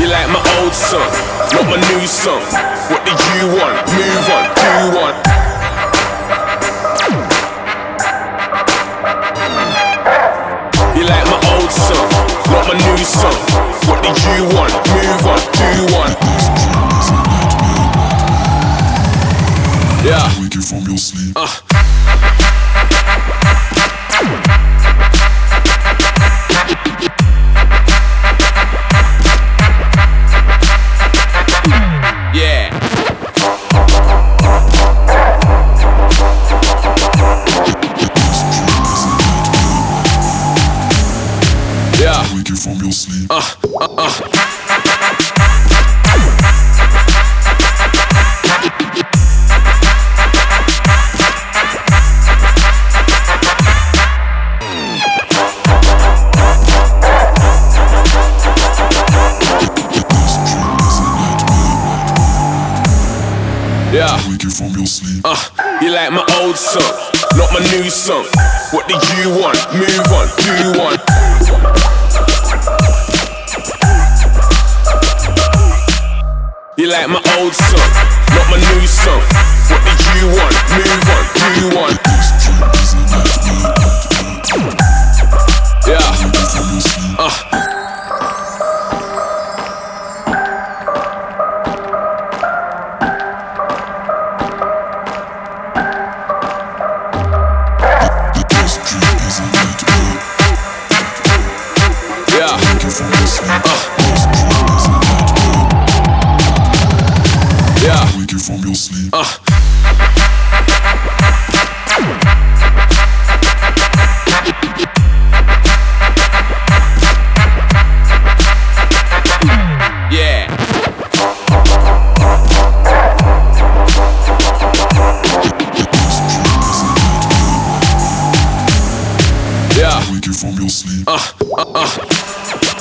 You like my old song, not my new song. What do you want? Move on, do one. You like my old song, not my new song. What do you want? Move on, do one. Yeah. Wake you from your sleep. Yeah. Yeah. Wake you from your sleep. Yeah. Wake you from your sleep. You like my old song, not my new song. What do you want? Move on, do one. You like my old song, not my new song. What do you want? Move on, do one. Yeah. Wake you from your sleep. Yeah. Wake you from your sleep. Yeah. Wake you from your sleep. Yeah. Yeah. Wake you from your sleep.